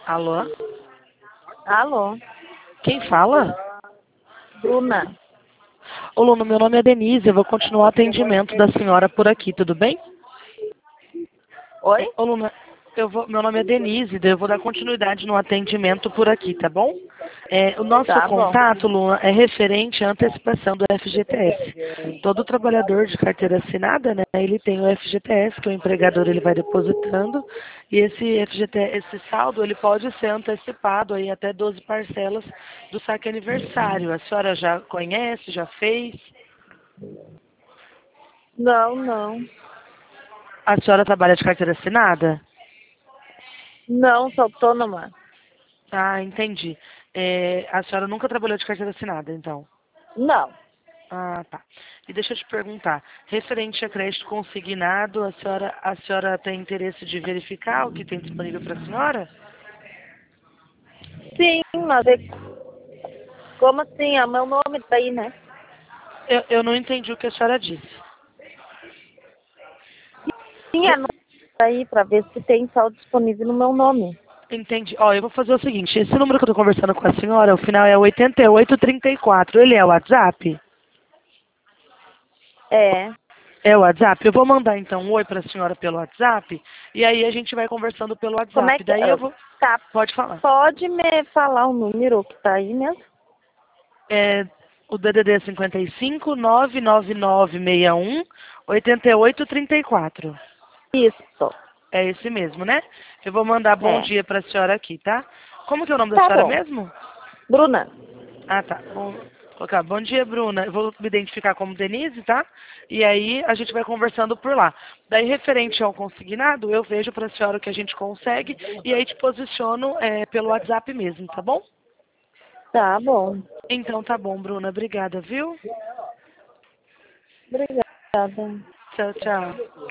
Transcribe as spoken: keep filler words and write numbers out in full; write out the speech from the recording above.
Alô? Alô, Quem fala? Bruna. Ô, Luna, meu nome é Denise. Eu vou continuar o atendimento da senhora por aqui, tudo bem? Oi? É, ô, Luna, eu vou, meu nome é Denise, daí eu vou dar continuidade no atendimento por aqui, tá bom? É, o nosso Tá bom. contato, Luna, é referente à antecipação do F G T S. Todo trabalhador de carteira assinada, né, ele tem o F G T S, que o empregador ele vai depositando, e esse F G T S, esse saldo, ele pode ser antecipado aí até doze parcelas do saque aniversário. A senhora já conhece, já fez? Não, não. A senhora trabalha de carteira assinada? Não, sou autônoma. Ah, entendi. É, a senhora nunca trabalhou de carteira assinada, então? Não. Ah, tá. E deixa eu te perguntar, referente a crédito consignado, a senhora, a senhora tem interesse de verificar o que tem disponível para a senhora? Sim, mas é... como assim? É o meu nome tá aí, né? Eu, eu não entendi o que a senhora disse. Sim, é Re- no... tá aí pra ver se tem saldo disponível no meu nome. Entendi. Ó, eu vou fazer o seguinte, esse número que eu tô conversando com a senhora, o final é oitenta e oito trinta e quatro. Ele é o WhatsApp? É. É o WhatsApp? Eu vou mandar então um oi para a senhora pelo WhatsApp, e aí a gente vai conversando pelo Como é WhatsApp. que... Daí eu ah, vou... Tá. Pode falar. Pode me falar o número que tá aí mesmo? É o D D D é cinquenta e cinco, nove nove nove seis um, oitenta e oito trinta e quatro. Isso. É esse mesmo, né? Eu vou mandar bom É. dia para a senhora aqui, tá? Como que é o nome da Tá senhora bom. mesmo? Bruna. Ah, tá. Bom, colocar bom dia, Bruna. Eu vou me identificar como Denise, tá? E aí a gente vai conversando por lá. Daí, referente ao consignado, eu vejo para a senhora o que a gente consegue e aí te posiciono é, pelo WhatsApp mesmo, tá bom? Tá bom. Então tá bom, Bruna. Obrigada, viu? Obrigada. Tchau, tchau.